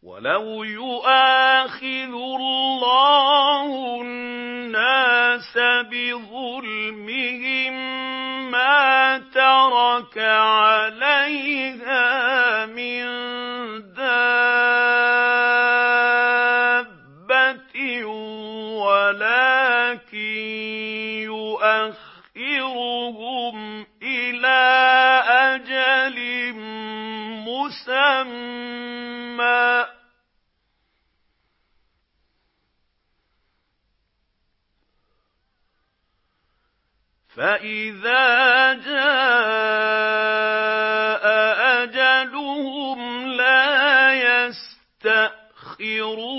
وَلَوْ يُؤَاخِذُ اللَّهُ النَّاسَ بِظُلْمِهِم مَّا تَرَكَ عَلَيْهَا مِن دَابَّةٍ وَلَٰكِن يُؤَخِّرُهُمْ إِلَىٰ أَجَلٍ مُّسَمًّى ۖ فَإِذَا جَاءَ أَجَلُهُمْ لَا يَسْتَأْخِرُونَ